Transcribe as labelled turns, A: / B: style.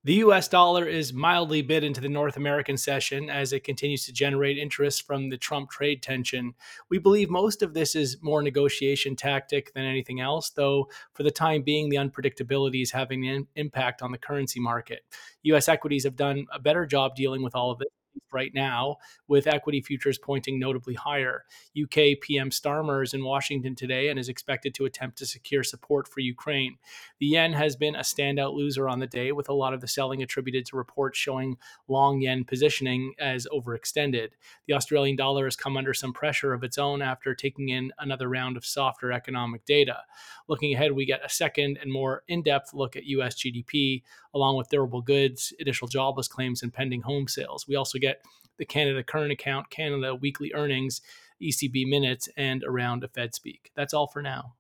A: The US dollar is mildly bid into the North American session as it continues to generate interest from the Trump trade tension. We believe most of this is more negotiation tactic than anything else, though for the time being, the unpredictability is having an impact on the currency market. US equities have done a better job dealing with all of this right now, with equity futures pointing notably higher. UK PM Starmer is in Washington today and is expected to attempt to secure support for Ukraine. The yen has been a standout loser on the day, with a lot of the selling attributed to reports showing long yen positioning as overextended. The Australian dollar has come under some pressure of its own after taking in another round of softer economic data. Looking ahead, we get a second and more in depth look at US GDP, along with durable goods, initial jobless claims, and pending home sales. We also get the Canada Current Account, Canada weekly earnings, ECB minutes, and a round of Fed speak. That's all for now.